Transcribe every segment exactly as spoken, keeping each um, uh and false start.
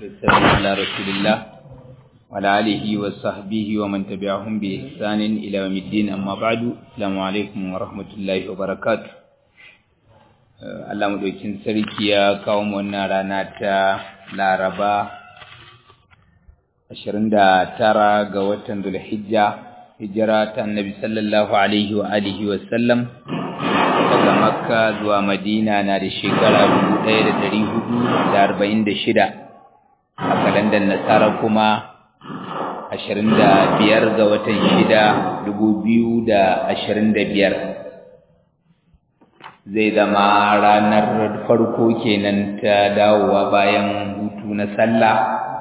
والسلام على رسول الله وعلى آله وصحبه ومن تبعهم بإحسان إلى يوم الدين. أما بعد، السلام عليكم ورحمة الله وبركاته. Allah madaukin sarki ya kawo mu wannan rana ta Laraba ashirin da tara ga watan Dhul-Hijja, hijira ta Annabi sallallahu alaihi wa alihi wa sallam daga Makka zuwa Madina na da shekara dubu ɗaya da ɗari hudu da arba'in da shida, a kalandar Nasara kuma ashirin da biyar ga watan shida dubu biyu da ashirin da biyar. Zai zama ranar farko kenan ta dawowa bayan hutu na sallah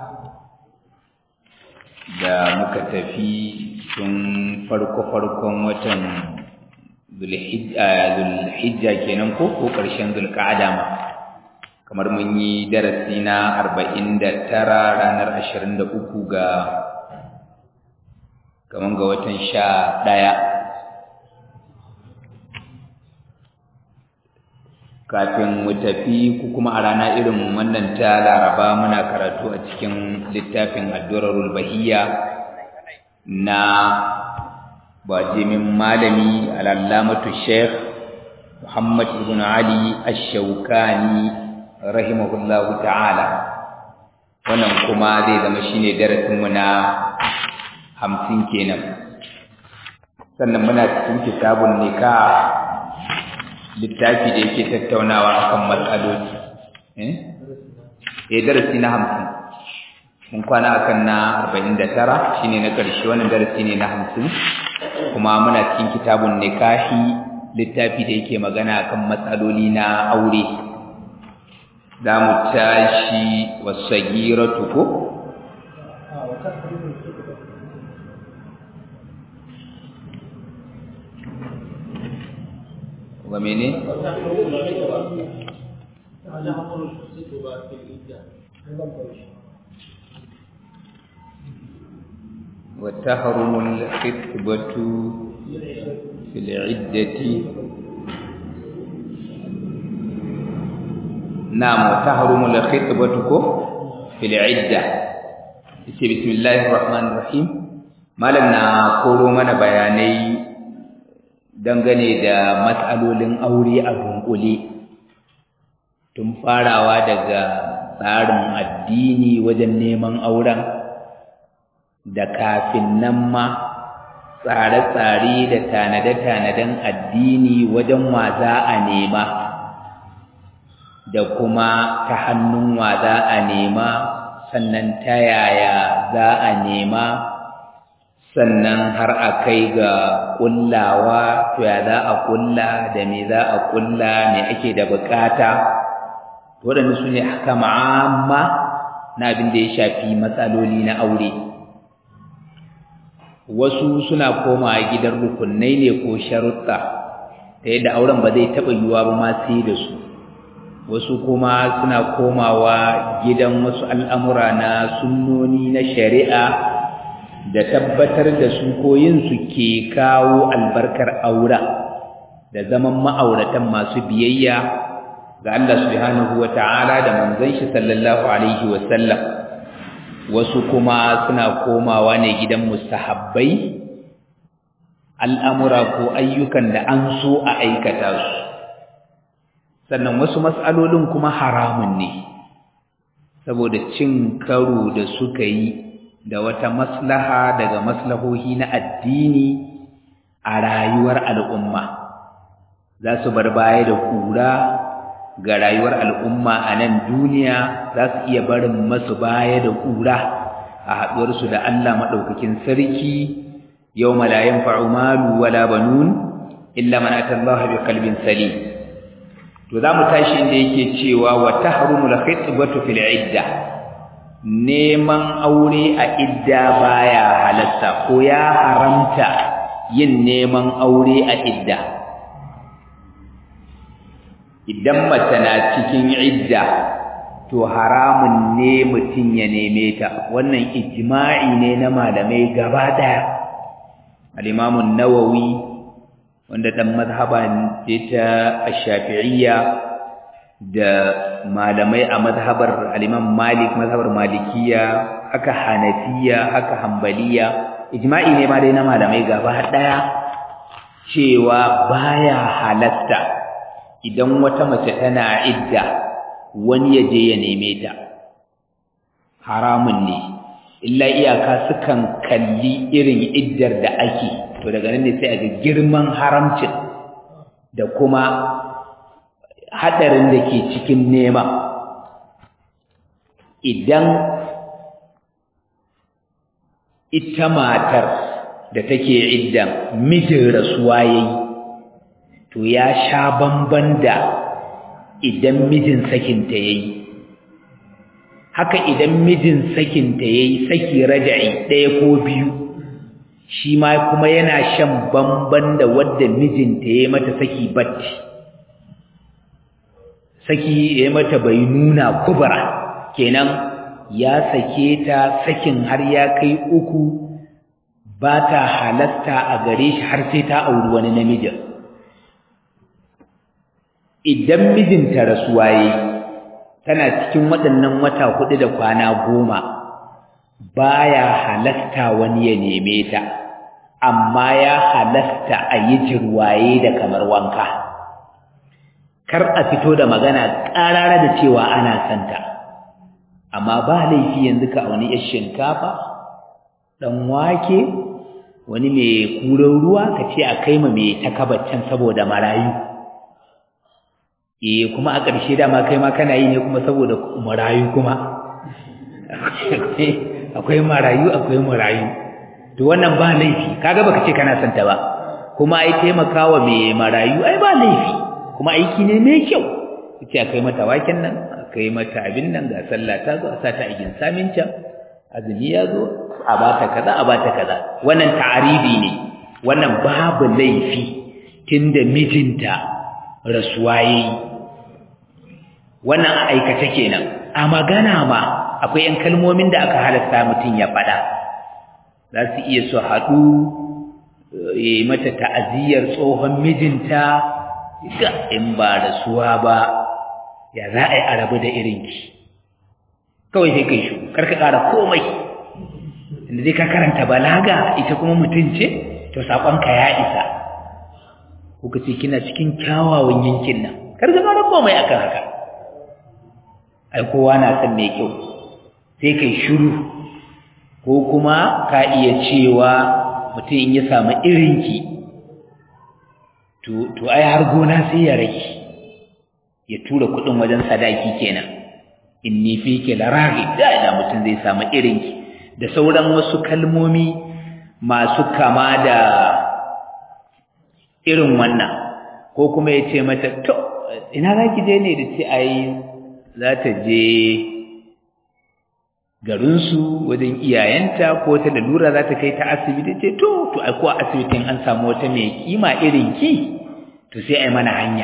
da muka tafi tun farko-farkon watan Zulhijja kenan ko ko ƙarshen Zulqa'ada ma, kamar mun yi darasi na arba'in da tara ranar ashirin da uku ga kaman ga watan sha ɗaya. Kafin mu tafi ku kuma a rana irin wannan ta Laraba muna karatu a cikin littafin Ad-Durarul Bahiyya na bajimin malami al-Allamatu Sheikh Muhammad ibn Ali Ash-Shawkani rahimahullahu ta'ala. Wannan kuma zai zama shine darasin mu na hamsin kenan. Sannan muna cikin kitabun nikah, littafi da yake tattaunawa akan matsaloli eh eh darasi na hamsin mun kwana akan na arba'in da tara, shine na ƙarshe. Wannan darasi ne na hamsin, kuma muna cikin kitabun nikahi, littafi da yake magana akan matsaloli na aure. za mu tashi wasagiratu ko wa mene wa tahrumul khitbatu fil iddati. Na'am, wa tahrumul khitbatu ko fil idda. Bismillahir rahmanir rahim. Malam na koro mana bayanai dangane da matsalolin aure a dunkule, tun farawa daga tsarin addini wajen neman auren, da kafin nan ma tsare-tsare da tanade-tanaden addini wajen wa za a nema, da kuma ta hannun wa za a nema, sannan ta yaya za a nema, sannan har a kai ga kullawa, to ya za a kulla, da me za a kulla, me ake da bukata. Waɗannan su ne ahkam amma na abin da ya shafi matsaloli na aure. Wasu suna komawa gidan rukunai ne ko sharuɗa, ta yadda auren ba zai taɓa yiwuwa ba ma sai da su. Wasu kuma suna komawa gidan wasu al'amura na sunnoni na shari'a da tabbatar da su ko yin su ke kawo albarkar aura da zaman ma'auratan masu biyayya ga Allah subhanahu wa ta'ala da manzon shi sallallahu alaihi wa sallam. Wasu kuma suna komawa ne gidan mustahabbai, al'amura ko ayyukan da an so a aikata su. Sannan wasu mas'alolin kuma haramun ne, saboda cin karo da suka yi da wata maslaha daga maslahohi na addini a rayuwar al'umma. Za su bar baya da kura ga rayuwar al'umma a nan duniya, za su iya barin masu baya da kura a haɗuwarsu da Allah maɗaukakin sarki. Yawma la yanfa'u malu wala banun illa man ata Allah bi qalbin salim. To za mu tashi inda yake cewa wa tahrumul khitbatu fil idda. Neman aure a idda baya halatta, ko ya haramta yin neman aure a idda. Idan mace na cikin idda, to haramun ne mutum ya neme ta. Wannan ijma'i ne na malamai gaba daya. Al-Imam an-Nawawi, wanda dan mazhaban ce ta Ash-Shafi'iyya, da malamai a mazhabar al-Imam Malik mazhabar Malikiya haka Hanafiya haka Hanbaliya ijma'i ne ma dai na malamai gaba daya cewa baya halatta idan wata mace tana idda wani ya je ya neme ta haramun ne illa iyaka sukan kalli irin iddar da ake to daga nan ne sai a ga girman haramcin da kuma hadarin da ke cikin nema idan ita matar da take iddan mijin rasuwa yayi to ya sha bamban da idan mijin sakinta yayi haka idan mijin sakinta yayi saki raja'i ɗaya ko biyu shi ma kuma yana shan bamban da wadda mijinta yayi mata saki batti saki yayi mata bainuna kubra kenan ya sake ta sakin har ya kai uku ba ta halatta a gare shi har sai ta auri wani namijin idan mijinta rasuwa yayi tana cikin waɗannan wata hudu da kwana goma baya halatta wani ya neme ta amma ya halatta a yi jirwaye da kamar wanka kar a fito da magana ƙarara da cewa ana santa amma ba laifi yanzu ka wani yar shinkafa dan wake wani mai kuran ruwa ka ce a kai ma mai takabaccen saboda marayu eh kuma a ƙarshe dama kai ma kana yi ne kuma saboda marayu kuma akwai marayu akwai marayu to wannan ba laifi kaga baka ce kana santa ba kuma ai taimakawa mai marayu ai ba laifi kuma aiki ne mai kyau kace a kai mata waken nan a kai mata abin nan ga sallah ta zo a sa ta a gin samin can azumi ya zo a bata kaza a bata kaza wannan ta'aribi ne wannan babu laifi tunda mijinta rasuwa yayi wannan a aikata kenan a magana ma akwai yan kalmomin da aka halasta mutun ya fada za su iya su haɗu yi mata ta'aziyar tsohon mijinta ga in ba rasuwa ba ya za a yi arabu da irinki kawai sai kai shi karka ƙara komai inda zai ka karanta balaga ita kuma mutum ce to saƙonka ya isa kuka ce kina cikin kyawawan yankin nan karka ƙara komai akan haka ai kowa na san mai kyau sai kai shiru ko kuma ka iya cewa mutum in ya samu irinki to to ai har gona sai ya rage ya tura kudin wajen sadaki kenan inni fiki laraghi da ina mutum zai samu irinki da sauran wasu kalmomi masu kama da irin wannan ko kuma ya ce mata to ina zaki je ne da ce ai za ta je garinsu wajen iyayenta ko ta lura za ta kai ta asibiti ce to to ai ko asibitin an samu wata mai kima irin ki to sai ai mana hanya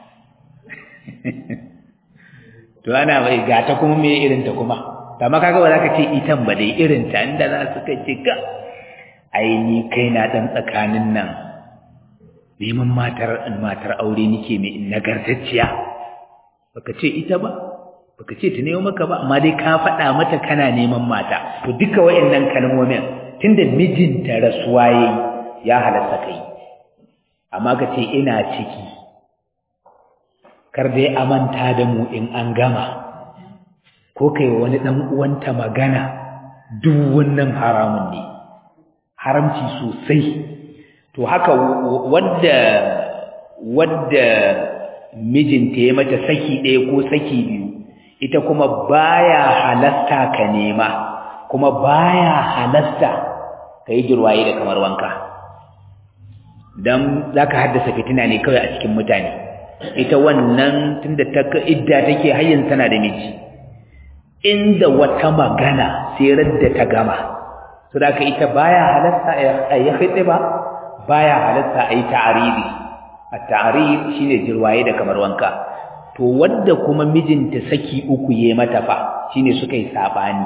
to ana bai gata kuma me irin ta kuma amma kaga ba za ka ce itan ba dai irin ta inda za su kai ce ka ai ni kai na dan tsakanin nan neman matar matar aure nike mai nagartacciya baka ce ita ba baka ce ta nemo maka ba amma dai ka faɗa mata kana neman mata to duka wayannan kalmomin tunda mijinta rasuwa yayi ya halatta kai amma ka ce ina ciki kar dai amanta da mu in an gama ko kai wani dan uwanta magana duk wannan haramun ne haramci sosai to haka wanda wanda mijinta ya mata saki ɗaya ko saki biyu ita kuma baya halasta ka nema kuma baya halasta ka yi jirwaye da kamar wanka don za ka haddasa fitina ne kawai a cikin mutane ita wannan tunda ta idda take hayyan tana da miji inda wata magana sai radda ta gama so da ka ita baya halasta a yi khitba baya halasta a yi ta'aridi at-ta'rid shine jirwaye da kamar wanka to wanda kuma mijinta saki uku yayi mata fa shine suka yi sabani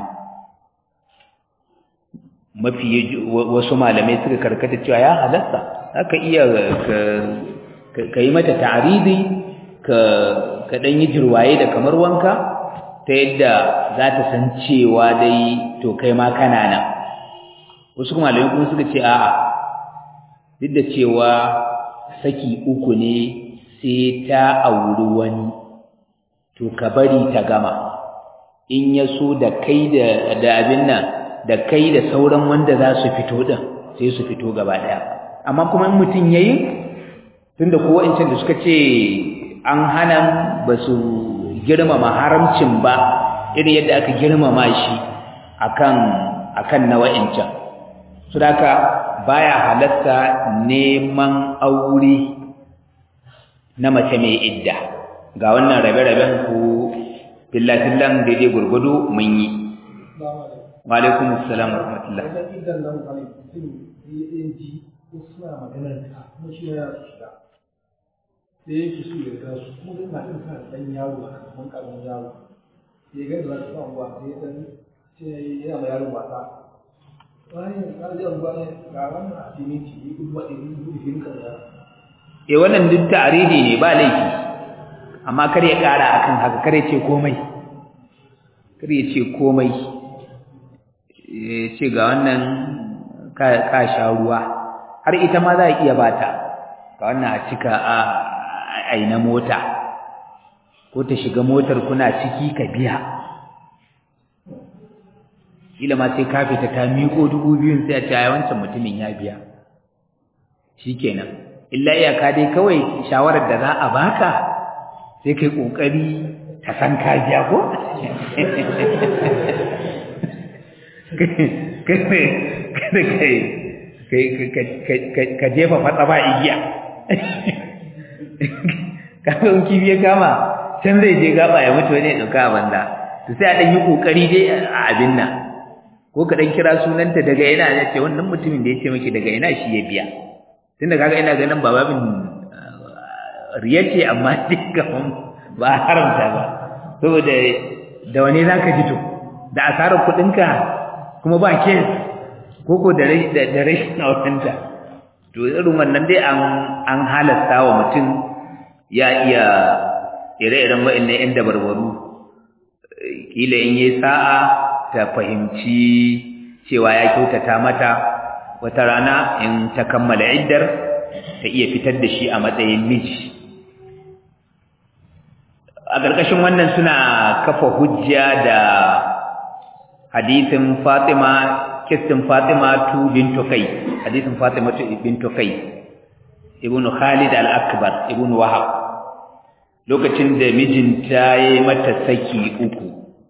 mafi wasu malamai suka karkata cewa ya halasta haka iya ka yi mata ta'aridi ka ka dan yi jirwaye da kamar wanka ta yadda za ta san cewa dai to kai ma kana nan. Wasu kuma malamai kuma suka ce a'a duk da cewa saki uku ne sai ta auri wani to ka bari ta gama, in ya so da kai da da abin nan da kai da sauran wanda za su fito din sai su fito gaba daya. Amma kuma in mutun yayi tunda ko wa'ancan da suka ce an hana ba su girmama haramcin ba irin yadda aka girmama shi akan akan na wa'ancan, su daka baya halatta neman aure na mace mai idda. Ga wannan rabe-raben ku filafillan daidai gurgudu mun yi. Wa alaikum assalam wa rahmatullah. da yake so ya ga su kuma duk matan tana da ɗan yaro a kan ƙaramin yaro sai ya gani za ta samu ba sai ya ɗan ce yana ma yaro wasa bayan ya ji an bayan ga wannan a cikin ci yi kuma ɗin gudu shi ka da eh wannan duk ta'aridi ne ba laifi, amma kar ya ƙara akan haka, kar ya ce komai kar ya ce komai ya ce ga wannan ka sha ruwa, har ita ma za a iya bata ga wannan a cika a aina mota ko ta shiga motar kuna ciki ka biya, kila ma sai ka fita ta miƙo dubu biyun sai a ce ai wancan mutumin ya biya shikenan. Illa iyaka dai kawai shawarar da za a baka sai kai kokari ka san ka biya ko kada kai ka jefa fatsa ba igiya kaga in kibi ya kama can zai je gaba ya mutu wani ya dauka a banda, to sai a dan yi kokari dai a abin nan, ko ka dan kira sunanta daga ina ne, ce wannan mutumin da ya ce miki daga ina shi ya biya, tunda kaga ina ganin ba babin riya ce amma dai gaban ba haramta ba, saboda da wani zaka ji to da asarar kudinka kuma ba ke koko da da rashin autanta, to irin wannan dai an an halasta wa mutum ya iya ire-iren wa'annan yan dabarbaru, kila in yi sa'a ta fahimci cewa ya kyautata mata, wata rana in ta kammala iddar ta iya fitar da shi a matsayin miji. A ƙarƙashin wannan suna kafa hujja da hadisin Fatima, kistin Fatima tu bintu Kai, hadisin Fatima tu bintu Kai, ibnu Khalid al-Akbar, ibnu Wahab, lokacin da mijinta ya mata saki uku,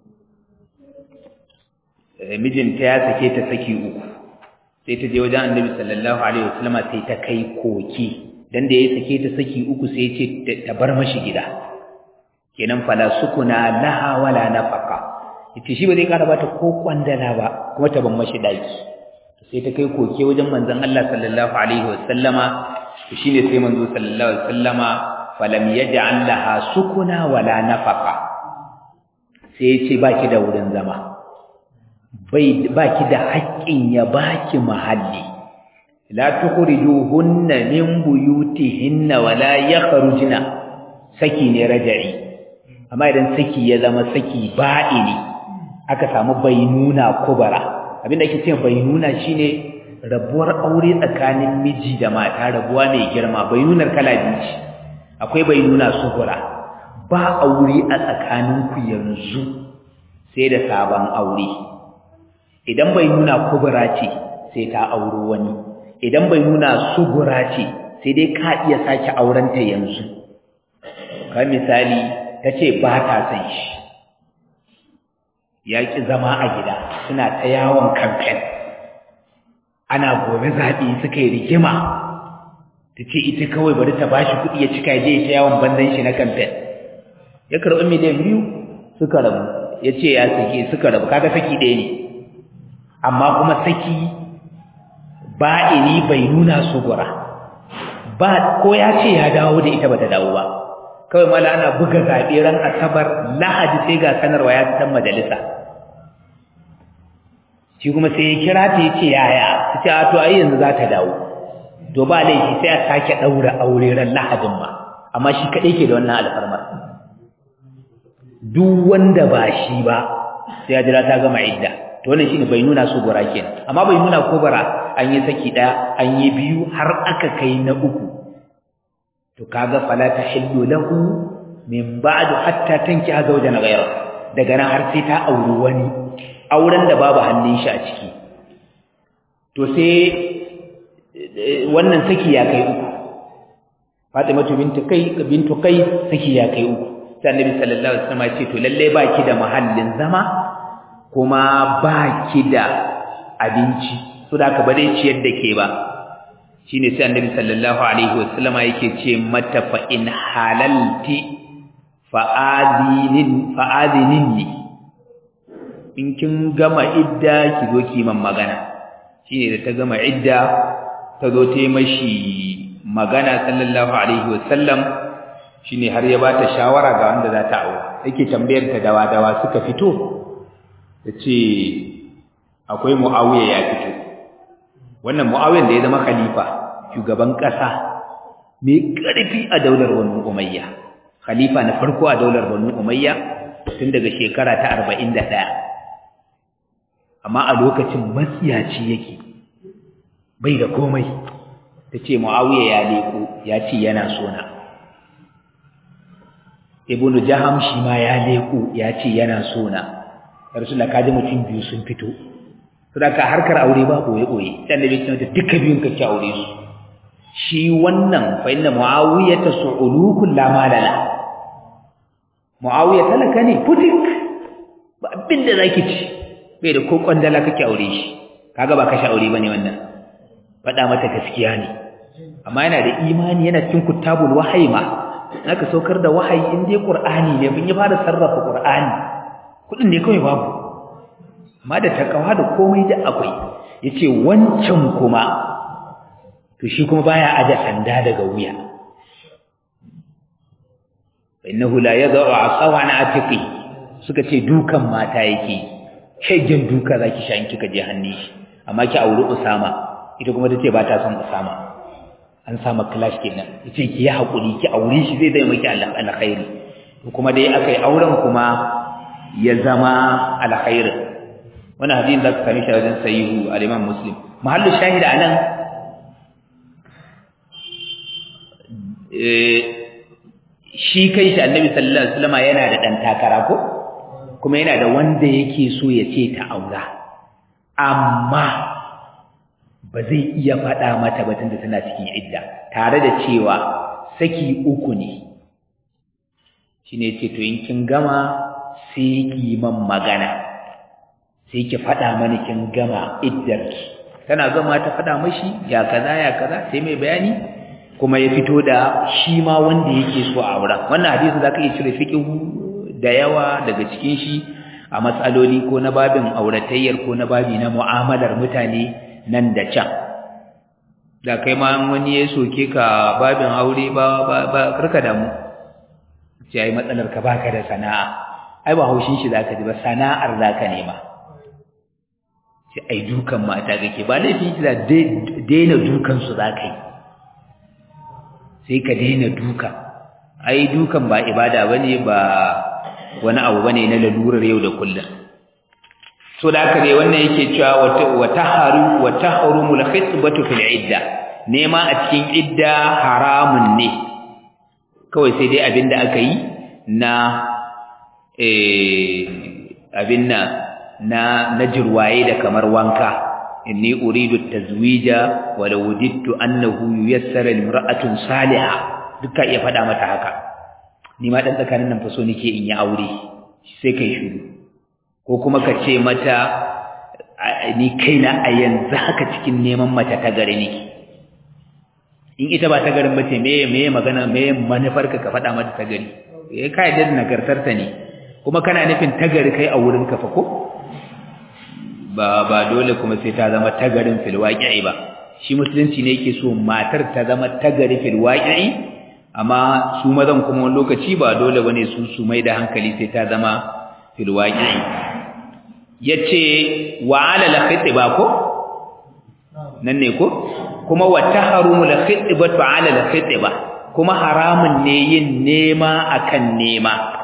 mijinta ya sake ta saki uku, sai ta je wajen Annabi sallallahu alaihi wasallam sai ta kai koki, dan da ya sake ta saki uku sai ya ce ta bar mashi gida, kenan fala sukuna laha wala nafaqa, yace shi ba zai kara bata ko kwandala ba kuma ta ban mashi daki, sai ta kai koke wajen manzon Allah sallallahu alaihi wasallama, shine sai manzo sallallahu alaihi wasallama falam yaj'al laha sukuna wala nafaqa, sai yace baki da wurin zama, bai baki da haƙƙin ya baki mahalli, la tukhrijuhunna min buyutihinna wala yakhrujna, saki ne raja'i. Amma idan saki ya zama saki ba'ini, aka samu bainuna kubara, abinda ake cewa bainuna shine rabuwar aure tsakanin miji da mata, rabuwa mai girma. Bainunar kala biyu ce, akwai bainuna sugura, ba aure a tsakaninku yanzu sai da sabon aure. Idan bainuna kubura ce sai ta auro wani, idan bainuna sugura ce sai dai ka iya sake aurenta yanzu. Ka misali ta ce ba ta san shi, ya ƙi zama a gida, suna ta yawon kamfen, ana gobe zaɓi suka yi rigima, ta ce ita kawai bari ta ba shi kuɗi ya cika je ta yawon bandan shi na kamfen, ya karɓi miliyan biyu suka rabu, ya ce ya sake suka rabu, kaga saki ɗaya ne, amma kuma saki ba'ini bai nuna sugura ba, ko ya ce ya dawo da ita bata dawo ba, kawai mala ana buga zaɓe ran asabar lahadi sai ga sanarwa ya fitan majalisa, shi kuma sai ya kira ta ya ce yaya, ta ce a to ai yanzu za ta dawo, to ba laifi sai a sake ɗaura aure ran lahadin ma, amma shi kaɗai ke da wannan alfarmar, duk wanda ba shi ba sai ya jira ta gama idda to wannan shine bai nuna su gora kenan amma bai nuna ko bara an yi saki daya an yi biyu har aka kai na uku to kaga fala tahillu lahu min ba'du hatta tankiha zawjan ghayra daga nan har sai ta auri wani auren da babu hannun shi a ciki to sai wannan saki ya kai uku Fatimatu bintu kai bintu kai saki ya kai uku sai Annabi sallallahu alaihi wasallam ya ce to lalle baki da mahallin zama kuma baki da abinci so da ka bare ciyar da ke ba shine sai Annabi sallallahu alaihi wasallam yake ce mata fa in halalti fa'adinin fa'adininni in kin gama idda ki zo ki man magana shine da ta gama idda ta zo ta yi mashi magana sallallahu alaihi wasallam shine har ya bata shawara ga wanda za ta aure yake tambayar ta dawa dawa suka fito tace akwai Muawiya ya fito wannan Muawiyan da ya zama khalifa shugaban kasa mai karfi a daular Banu Umayya khalifa na farko a daular Banu Umayya tun daga shekara ta arba'in da ɗaya amma a lokacin matsiyaci yake bai da komai tace Muawiya ya leko ya ce yana sona Ibnu Jaham shi ma ya leko ya ce yana sona Rasulullah kaji mutum biyu sun fito saboda harkar aure ba boye boye dan da bikin da duka biyun kake aure su shi wannan fa inna Muawiya tas'ulukul la malala Muawiya talaka ne putik ba abinda zaki ci bai da ko kwandala kake aure shi kaga ba kashi aure bane wannan fada mata gaskiya ne amma yana da imani yana cikin kutabul wahyi ma aka saukar da wahayi in dai qur'ani ne mun yi fara sarrafa qur'ani kudin ne kawai babu amma da takawa da komai da akwai yace wancan kuma to shi kuma baya aje sanda daga wuya innahu la yad'u asawa an atiqi suka ce dukan mata yake shegen duka zaki sha in kika je hannu shi amma ki auri Usama ita kuma tace ba ta son Usama an sama clash kenan yace ki yi hakuri ki aure shi zai zai miki Allah alkhairi kuma dai akai auren kuma ya zama alkhairi wannan hadisin da ka sami shi wajen sahihu al-Imam Muslim mahallu shahida anan eh shi kai shi Annabi sallallahu alaihi wasallam yana da dan takara ko kuma yana da wanda yake so ya ce ta aura amma ba zai iya faɗa mata ba tunda tana cikin idda tare da cewa saki uku ne shine yace to in kin gama sai ki man magana sai ki faɗa mani kin gama iddarki tana gama ta faɗa mashi ya kaza ya kaza sai mai bayani kuma ya fito da shi ma wanda yake so a aura wannan hadisi zaka iya cire fiqhu da yawa daga cikin shi a matsaloli ko na babin auratayyar ko na babi na mu'amalar mutane nan da can da kai ma wani ya soke ka babin aure ba ba karka damu sai ai matsalar ka baka da sana'a ai ba haushin shi zaka ji ba sana'ar zaka nema sai ai dukan mata kake ba laifin shi da daina dukan su zaka yi sai ka daina duka ai dukan ba ibada bane ba wani abu bane na lalurar yau da kullum so da haka dai wannan yake cewa wa taharu wa tahrumul khitbatu fil idda nema a cikin idda haramun ne kawai sai dai abinda aka yi na eh abinna na najirwaye da kamar wanka inni uridu tazwija wa law wajidtu annahu yuyassara limra'atin salihah duka iya fada mata haka ni ma dan tsakanin nan fa so nake in yi aure sai kai shiru ko kuma ka ce mata ni kaina a yanzu haka cikin neman mace ta gare niki in ita ba ta garin bace me me magana me manufar ka ka faɗa mata ta gari eh kai da nagartarta ne kuma kana nufin ta gari kai a wurin ka fa ko ba ba dole kuma sai ta zama ta garin fil waqi'i ba shi musulunci ne yake so matar ta zama ta gari fil waqi'i amma su mazan kuma wani lokaci ba dole bane su su mai da hankali sai ta zama fil waqi'i yace wa ala al khitba ko nan ne ko kuma wa taharumul khitbatu ala al khitba kuma haramun ne yin nema akan nema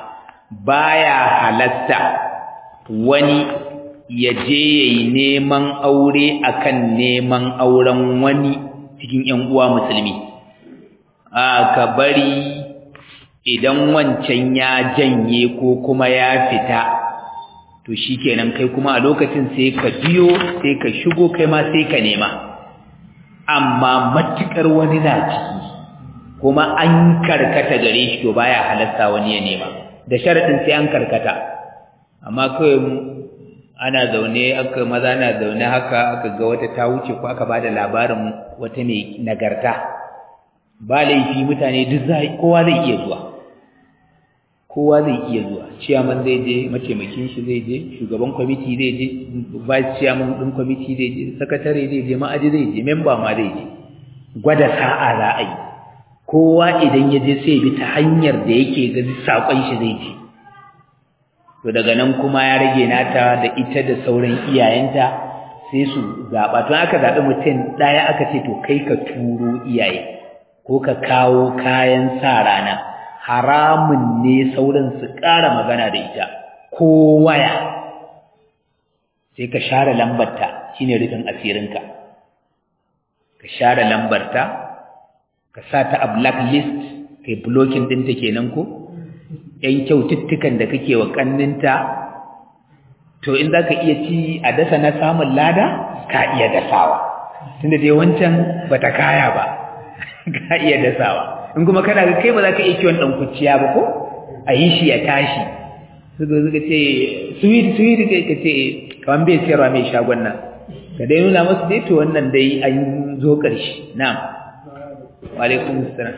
baya halatta wani ya je yayi neman aure akan neman auren wani cikin ƴan uwa musulmi. A ka bari idan wancan ya janye ko kuma ya fita to shikenan kai kuma a lokacin sai ka biyo sai ka shigo kai ma sai ka nema. Amma matukar wani na ciki kuma an karkata gare shi to baya halatta wani ya nema da sharadin sai an karkata. Amma kai ana zaune aka maza na zaune haka aka ga wata ta wuce ko aka bada labarin wata mai nagarta ba laifi mutane duk zai kowa zai iya zuwa kowa zai iya zuwa chairman zai je mataimakin shi zai je shugaban committee zai je vice chairman din committee zai je secretary zai je ma'aji zai je member ma zai je gwada sa'a za a yi kowa idan ya je sai bi ta hanyar da yake ga sakon shi zai je to daga nan kuma ya rage nata da ita da sauran iyayenta sai su zaba to aka zabi mutum daya aka ce to kai ka turo iyaye ko ka kawo kayan sa rana haramun ne sauran su ƙara magana da ita ko waya sai ka share lambarta shine rufin asirinka ka share lambarta ka sa ta a blacklist kai blocking ɗinta kenan ko ‘yan kyaututtukan da kake wa ƙanninta, to in za ka iya ci a dasa na samun lada, ka iya dasawa. Tunda dai wancan ba ta kaya ba, ka iya dasawa. In kuma kana ga kai ba za ka iya kiwon ɗan kuciya ba ko? A yi shi ya tashi. Suka suka ce, suwiri suwiri kai ka ce, kawan bai siyarwa mai shagon nan. Ka dai nuna masu dai to wannan dai an zo ƙarshe. Na'am. Wa alaikum assalam.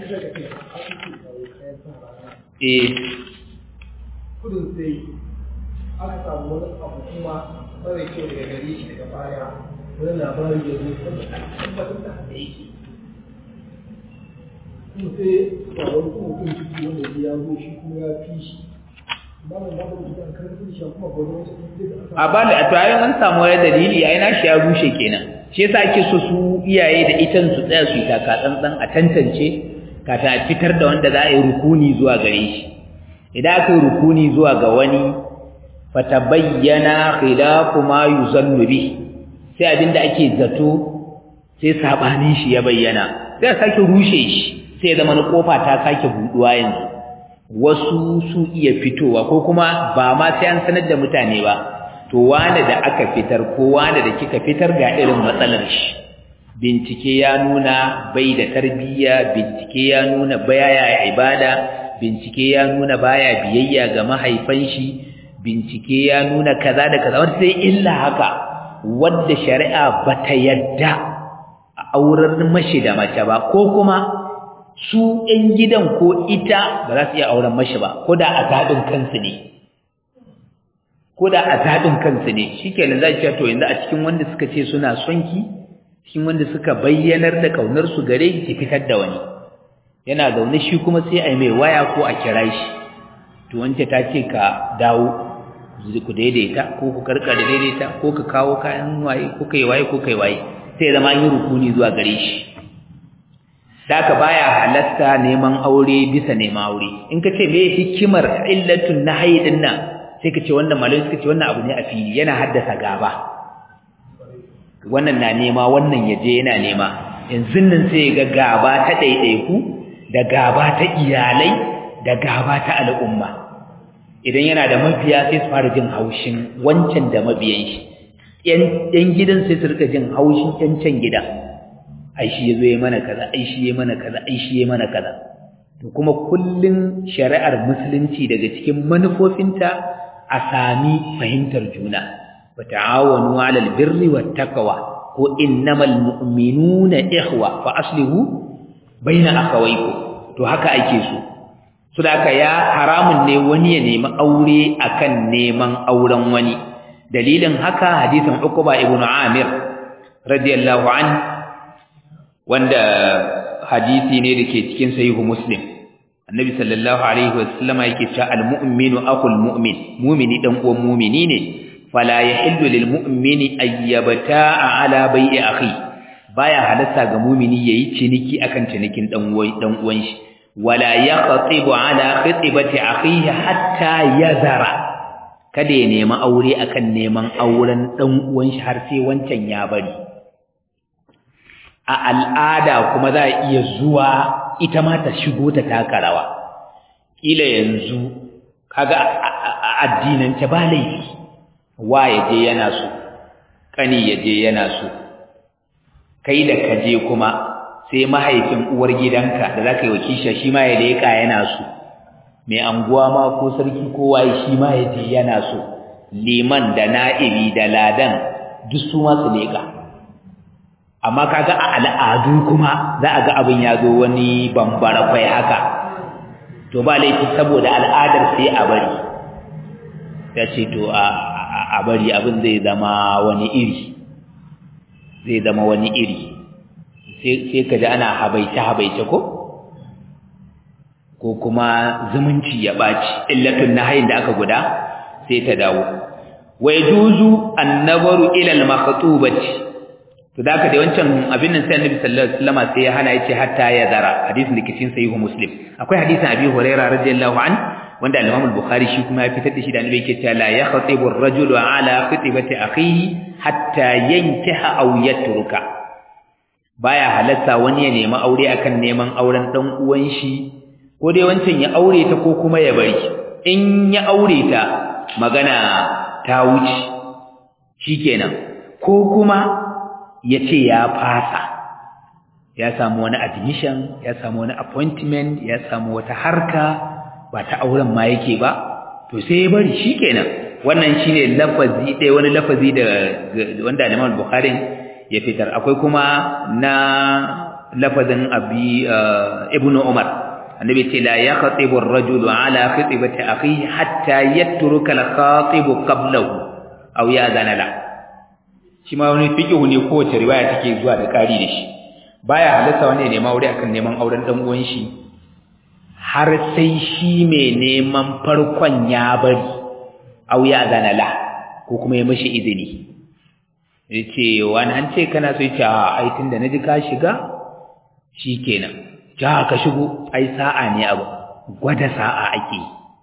Eh kudin sai aka samu wani abu kuma mara kyau daga gare shi daga baya wani labari da zai wanda a tabbatar da haka yake kuma sai ba wani kuma kun ciki wanda ya zo shi kuma ya fi shi ba mai babu da an karfi shi kuma ba wani a bali a tayin an samu wani dalili ai na shi ya rushe kenan shi yasa ake so su iyaye da itan su tsaya su taka tsantsan a tantance kafin a fitar da wanda za a yi rukuni zuwa gare shi idan aka yi rukuni zuwa ga wani fatabayyana khilafu ma yuzannu bi sai abinda ake zato sai sabanin shi ya bayyana sai a sake rushe shi sai zama na kofa ta sake buduwa yanzu wasu su iya fitowa ko kuma ba ma sai an sanar da mutane ba to wanda da aka fitar ko wanda da kika fitar ga irin matsalar shi bincike ya nuna bai da tarbiyya bincike ya nuna baya ibada bincike ya nuna baya biyayya ga mahaifan shi bincike ya nuna kaza da kaza wanda sai illa haka wanda shari'a bata yadda a aurar mashi da mace ba ko kuma su ɗan gidan ko ita ba za su iya auren mashi ba ko da azabin kansu ne ko da azabin kansu ne shikenan za ki ce to yanzu a cikin wanda suka ce suna son ki cikin wanda suka bayyanar da kaunar su gare ki fitar da wani yana zaune shi kuma sai ai mai waya ko a kira shi to wanda ta ce ka dawo ku daidaita ko ku karka da daidaita ko ka kawo kayan waye ko kai waye ko kai waye sai zama an yi rukuni zuwa gare shi daka baya halatta neman aure bisa neman aure in ka ce me hikimar illatun nahyi din nan sai ka ce wannan malai suka ce wannan abu ne a fili yana haddasa gaba wannan na nema wannan yaje yana nema yanzu nan sai ga gaba ta daidaiku da gaba ta iyalai da gaba ta al'umma idan yana da mabiya sai su fara jin haushin wancan da mabiyan shi yan gidan sai su rika jin haushin yan can gida ai shi yazo yayi mana kaza ai shi yayi mana kaza ai shi yayi mana kaza to kuma kullun shari'ar musulunci daga cikin manufofinta a sami fahimtar juna wa ta'awanu 'alal birri wat taqwa ko innamal mu'minuna ikhwa fa aslihu baina akhawaykum to haka ake so so da haka ya haramun ne wani ya nemi aure akan neman auren wani dalilin haka hadisin Uqba ibn Amir radiyallahu anhu wanda hadisi ne dake cikin sahihu Muslim annabi sallallahu alaihi wasallama yake cewa al-mu'minu akhul mu'min mu'mini dan uwan mu'mini ne fala yahillu lil mu'mini ayyabta'a ala bai'i akhi baya halatta ga mu'mini yayi ciniki akan cinikin dan uwan dan uwan shi wala yaqtibu ala khitibati akhihi hatta yazara kada ya nemi aure akan neman auren dan uwan shi har sai wancan ya bari. A al'ada kuma za a iya zuwa ita ma ta shigo ta taka rawa. Kila yanzu kaga a addinance ba laifi wa yaje yana so, kani yaje yana so, kai da kaje kuma sai mahaifin uwar gidanka da zaka yi wa kisha shi ma ya leka yana so, mai anguwa ma ko sarki ko waye shi ma yaje yana so, liman da na'ibi da ladan duk su ma su leka. Amma kaga a al'adu kuma za a ga abin ya zo wani bambara kai haka, to ba laifi saboda al'adar sai a bari, ya ce to a bari abin zai zama wani iri, zai zama wani iri sai ka ji ana habaice-habaice ko? Ko kuma zumunci ya ɓaci, illatun nahayin da aka guda sai ta dawo. Wa yajuzu an-nazaru ila al-makhtubati, to da aka da wancan abin nan sai Annabi sallallahu alaihi wasallam sai ya hana yace hatta ya zara, hadisin da cikin sahihu Muslim. Akwai hadisin Abi Hurairah radiyallahu an wanda Imam al-Bukhari shi kuma ya fitar da shi da Annabi yake cewa la yakhtibu ar-rajulu ala khitibati akhihi hatta yankiha aw yatruka. Baya halatta wani ya nemi aure akan neman auren dan uwan shi, ko dai wancan ya aure ta ko kuma ya bari. In ya aure ta magana ta wuce shikenan, ko kuma ya ce ya fasa, ya samu wani admission, ya samu wani appointment, ya samu wata harka ba ta auren ma yake ba, to sai ya bari shikenan. Wannan shine lafazi ɗaya, wani lafazi da wanda Imam Bukhari ya fitar. Akwai kuma na lafazin Abi Ibn Umar, annabi ce la yaqtibu ar-rajulu ala khitibati akhihi hatta yatruka al-khatibu qablahu aw ya'zana la. Shi ma wani fiqhu ne kowace riwaya take zuwa da kari da shi. Baya halatta wani ne aure akan neman auren dan uwan shi har sai shi mai neman farkon ya bari aw ya'zana la, ko kuma ya mishi izini. Yace wani an ce kana so, yace a ai tunda naji ka shiga shikenan, ja ka shigo, ai sa'a ne abu, gwada sa'a ake.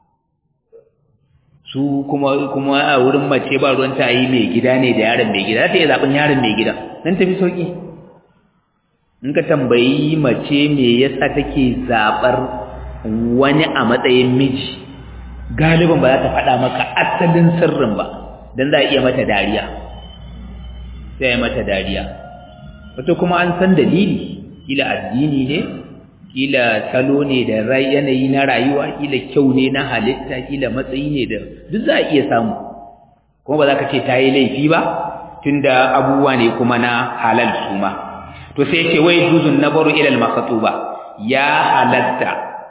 Su kuma kuma a wurin mace ba ruwan ta yi mai gida ne da yaron mai gida, ta yi zaben yaron mai gida nan tafi sauki. In ka tambayi mace me yasa take zabar wani a matsayin miji, galiban ba za ta faɗa maka asalin sirrin ba, dan za a iya mata dariya, sai mata dariya. Wato kuma an san dalili, kila addini ne, kila salo ne da yanayi na rayuwa, kila kyau ne na halitta, kila matsayi ne da duk za a iya samu. Kuma ba za ka ce ta yi laifi ba, tunda abubuwa ne kuma na halal su ma. To sai ce wai juzun nabaru ila al-makhtuba, ya halatta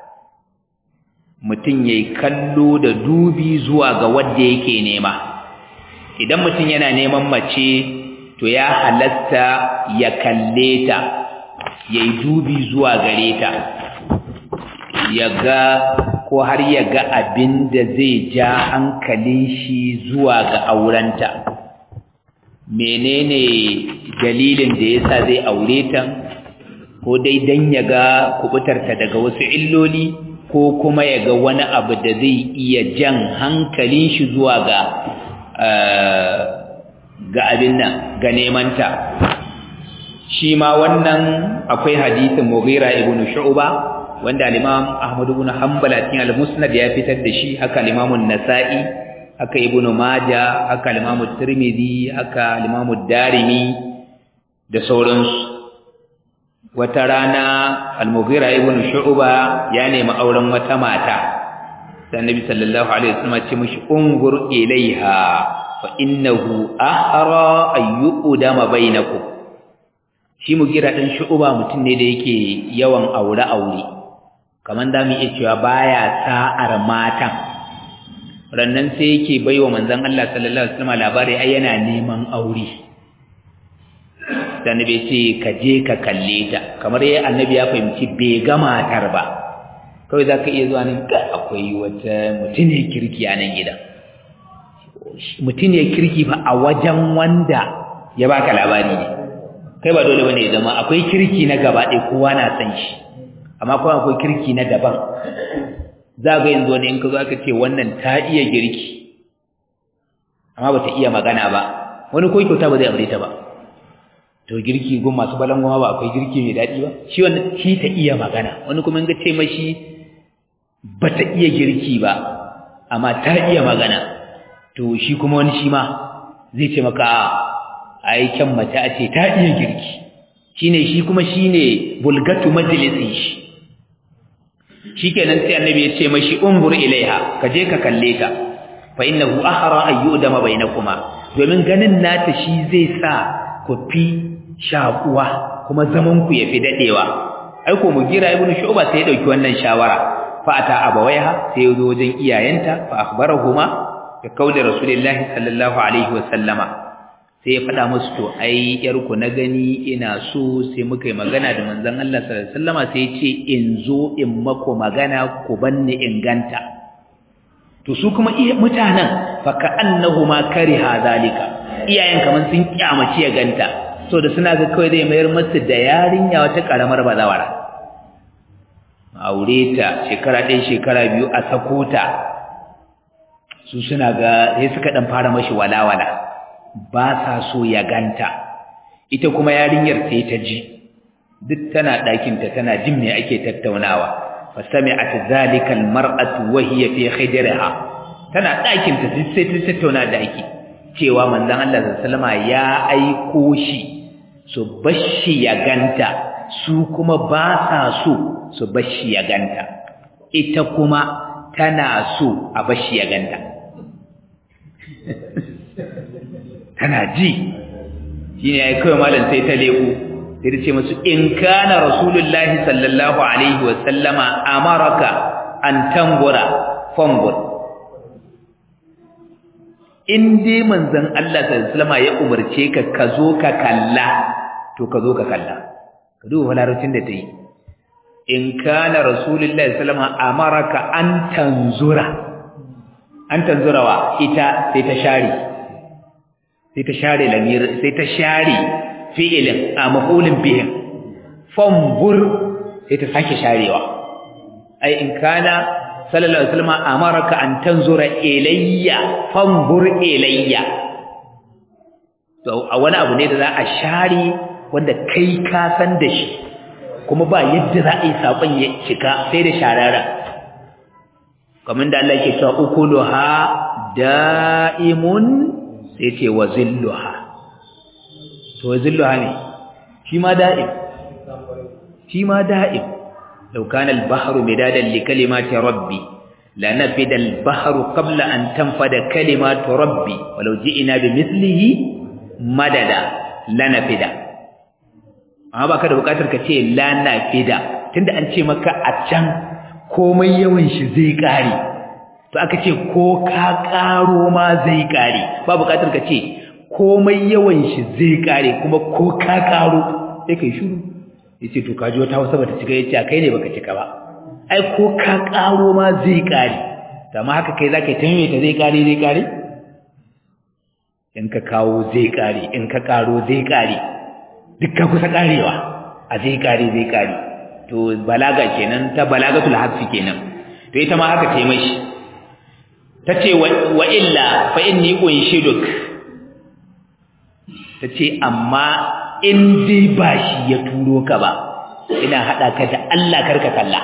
mutum yayi kallo da dubi zuwa ga wanda yake nema. Idan mutum yana neman mace, to ya halatta ya kalle ta, yayi dubi zuwa gare ta, ya ga ko har ya ga abin da zai ja hankalin shi zuwa ga aurenta. Menene dalilin da yasa zai aure ta, ko dai dan ya ga kubutarta daga wasu illoli, ko kuma ya ga wani abu da zai iya jan hankalin shi zuwa ga ga abin nan, ga neman ta. Shi ma wannan akwai hadisin Mughira ibn Shu'ba wanda al-Imam Ahmad ibn Hanbal a cikin al-Musnad ya fitar da shi, haka al-Imam an-Nasa'i, haka Ibn Majah, haka al-Imam Tirmidhi, haka al-Imam Darimi da sauransu. Wata rana al-Mughira ibn Shu'ba ya nemi auren wata mata, sai Annabi sallallahu alaihi wasallam ya ce mishi ungur ilaiha fa innahu ahra ay yuqdama bainakum. Shi Mughira ɗan Shu'ba mutum ne da yake yawan aure-aure, kamar da mu iya cewa baya sa'ar matan. Rannan sai yake baiwa manzon Allah sallallahu alaihi wasallam labari ai yana neman aure. Dan bai ce ka je ka kalle ta, kamar yayin annabi ya fahimci bai ga matar ba. Kawai zaka iya zuwa ne, akwai wata mutune kirki a nan gidan. Mutune kirki fa a wajen wanda ya baka labari ne. Kai ba dole bane ya zama akwai kirki na gaba ɗaya kowa na san shi, amma kuma akwai kirki na daban za ga yanzu wani in ka zo aka ce wannan ta iya girki amma bata iya magana ba wani ko kyauta ba zai aure ta ba to girki gun masu balangoma ba akwai girki mai daɗi ba shi wannan shi ta iya magana wani kuma in ga ce mashi bata iya girki ba amma ta iya magana to shi kuma wani shi ma zai ce maka ai kyan mace a ce ta iya girki shine shi kuma shine bulgatu majlisin shi shikenan sai annabi ya ce mashi unzur ilaiha ka je ka kalle ta fa innahu ahra ay yu'dama bainakuma domin ganin nata shi zai sa ku fi shakuwa kuma zaman ku yafi dadewa ai ko mugira ibn shu'ba sai ya dauki wannan shawara fa ata abawaiha sai ya zo wajen iyayenta fa akhbarahuma bi qawli rasulillahi sallallahu alaihi wasallama sai ya faɗa musu to ai yarku na gani ina so sai muka yi magana da manzon Allah sallallahu alaihi wasallama sai ya ce in zo in mako magana ku banni in ganta to su kuma mutanen fa ka'annahuma kariha zalika iyayen kaman sun kyamaci ya ganta so da suna ga kawai zai mayar musu da yarinya wata karamar bazawara aure ta shekara ɗaya shekara biyu a sako ta su suna ga sai suka dan fara mashi walawala ba sa so ya ganta ita kuma yarinyar sai ta ji duk tana ɗakinta tana jin me ake tattaunawa fasami'at zalika almar'atu wa hiya fi khidriha tana ɗakinta sai ta tattauna da ake cewa manzon Allah sallallahu alaihi wasallam ya aiko shi su bashi ya ganta su kuma ba sa so su bashi ya ganta ita kuma tana so a bashi ya ganta tana ji shine ai kai malam sai ta leku sai ta ce musu in kana rasulullahi sallallahu alaihi wa sallama amaraka an tambura fangur in dai manzon Allah sallallahu alaihi wasallama ya umarce ka ka zo ka kalla to ka zo ka kalla ka duba falarocin da ta yi in kana rasulullahi sallallahu alaihi wasallama amaraka an tanzura an tanzura wa ita sai ta share sai ta share lamir sai ta share fi'ilin a maf'ulin bihim fanzur sai ta sake sharewa ai in kana sallallahu alaihi wasallam amaraka an tanzura ilayya fanzur ilayya to a wani abu ne da za a share wanda kai ka san da shi kuma ba yadda za a yi sakon ya cika sai da sharara kamar da Allah yake cewa ukuluha da'imun sai ce wa zilluha to wa zilluha ne shi ma da'im shi ma da'im law kana al-bahru midadan li kalimati rabbi lanafida al-bahru qabla an tanfada kalimatu rabbi walau ji'na bimithlihi madada lanafida amma baka da bukatar ka ce lanafida tunda an ce maka a can komai yawan shi zai kare to aka ce ko ka karo ma zai kare ba bukatar ka ce komai yawan shi zai kare kuma ko ka karo sai kai shiru yace to kaji wata Hausa bata cika yace kai ne baka cika ba ai ko ka karo ma zai kare amma haka kai zaka tanye ta zai kare zai kare in ka kawo zai kare in ka karo zai kare dukkan kusa karewa a zai kare zai kare to balaga kenan ta balagatul hadfi kenan to ita ma haka ce mashi tace wa illa fa inni unshiduk tace amma in dai ba shi ya turo ka ba ina hada ka da Allah karka kalla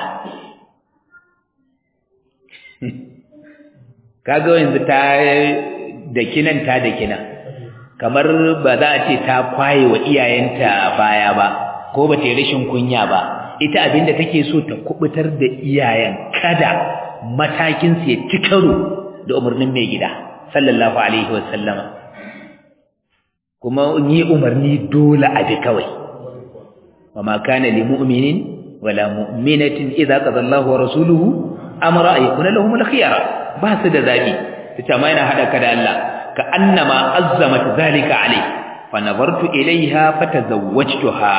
kaga yanzu ta da kinan ta da kinan kamar ba za a ce ta kwaye wa iyayenta baya ba ko ba ta rashin kunya ba ita abinda take so ta kubutar da iyayen kada matakin su ya cikaro da umarnin mai gida sallallahu alaihi wasallama kuma ni umarni dole a bi kawai wa ma kana lil mu'minin wala mu'minatin idza qada Allahu wa rasuluhu amra ay yakuna lahum al-khiyara ba su da zabi ita ma yana hada ka da Allah ka annama azzamat zalika alai fa nabartu ilaiha fatazawwajtuha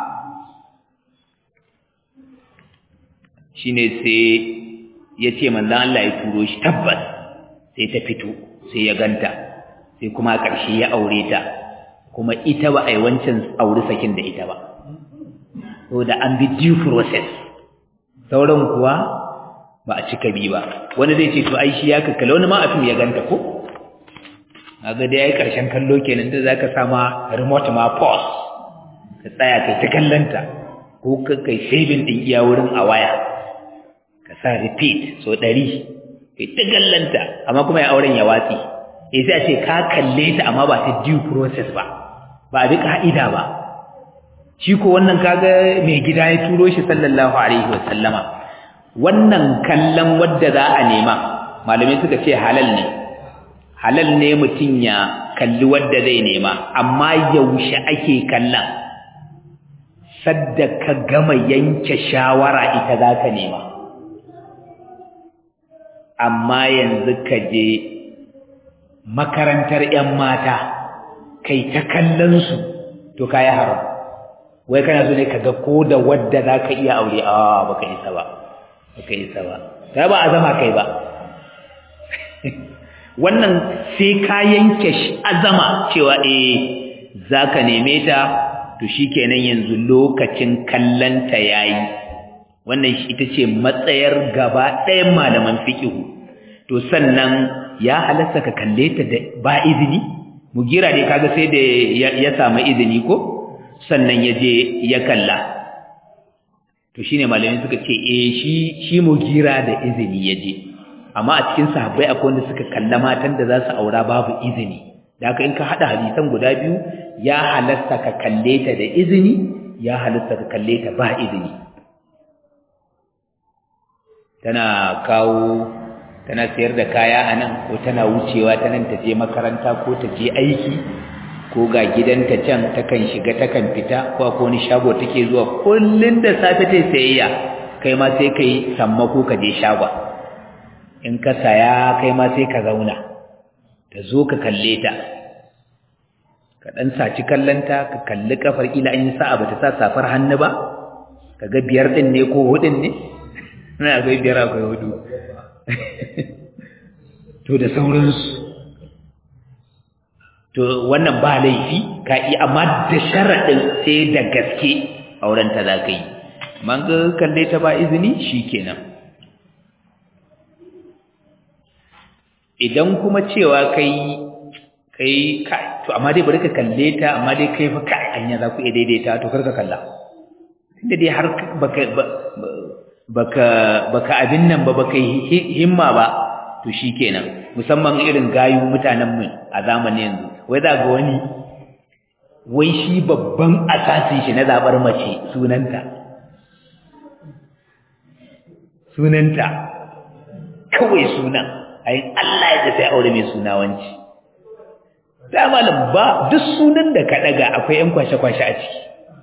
shine sai yace manzon Allah ya turo shi tabbas sai ta fito sai ya ganta sai kuma a ƙarshe ya aure ta kuma ita ba ai wancan aure sakin da ita ba saboda an bi due process sauran kuwa ba a cika bi ba. Wani zai ce to ai shi ya kakkala, wani ma a fim ya ganta ko kaga dai ai karshen kallo kenan da zaka sama remote ma pause ka tsaya kai ta kallanta ko kai saving din iya wurin a waya ka sa repeat so ɗari kai ta kallanta amma kuma ya auren ya watsi eh sai a ce ka kalle ta amma ba ta due process ba ba bi ka'ida ba. Shi ko wannan kaga mai gida ya turo shi sallallahu alaihi wasallama, wannan kallon wadda za a nema malamai suka ce halal ne halal ne mutum ya kalli wadda zai nema, amma yaushe ake kallon? Sadda ka gama yanke shawara ita za ka nema. Amma yanzu ka je makarantar 'yan mata kai ta kallon su to kai haram. Wai kana so ne kaga ko da wadda za ka iya aure? A baka isa ba baka isa ba ta ba azama kai ba. Wannan sai ka yanke azama cewa eh zaka neme ta to shikenan yanzu lokacin kallanta yayi. Wannan ita ce matsayar gaba ɗayan malaman fiqh. To sannan ya halatta ka kalle ta da ba izini? Mugira dai kaga sai da ya samu izini ko sannan ya je ya kalla. To shine malamin suka ce eh shi shi Mugira da izini ya je, amma a cikin sahabbai akwai wanda suka kalla matan da za su aura babu izini. Da haka in ka hada hadisan guda biyu, ya halatta ka kalle ta da izini, ya halatta ka kalle ta ba izini. Tana kawo tana sayar da kaya anan ko tana wucewa ta nan ta je makaranta ko ta je aiki ko ga gidanta can takan shiga takan fita ko akwai wani shago take zuwa kullun da safe ta sayayya, kai ma sai kai sammako ka je shago. In ka saya kai ma sai ka zauna ta zo ka kalle ta, ka dan saci kallanta, ka kalli kafar kila an yi sa'a bata sa safar hannu ba, kaga biyar din ne ko hudin ne na akwai biyar akwai hudu to da sauransu. To wannan ba laifi ka yi, amma da sharaɗin sai da gaske aurenta za ka yi. Man ga kalle ta ba izini shikenan. Idan kuma cewa kai kai kai to amma dai bari ka kalle ta, amma dai kai fa kai anya za ku iya daidaita, to kar ka kalla. Tunda dai har baka baka baka abin nan ba, baka himma ba, to shikenan. Musamman irin gayu mutanen mu a zamanin yanzu, wai za ga wani wai shi babban asasin shi na zabar mace sunanta sunanta kawai sunan ayin Allah ya sai aure mai suna wanci. Da malam ba duk sunan da ka daga akwai yan kwashe-kwashe a ciki.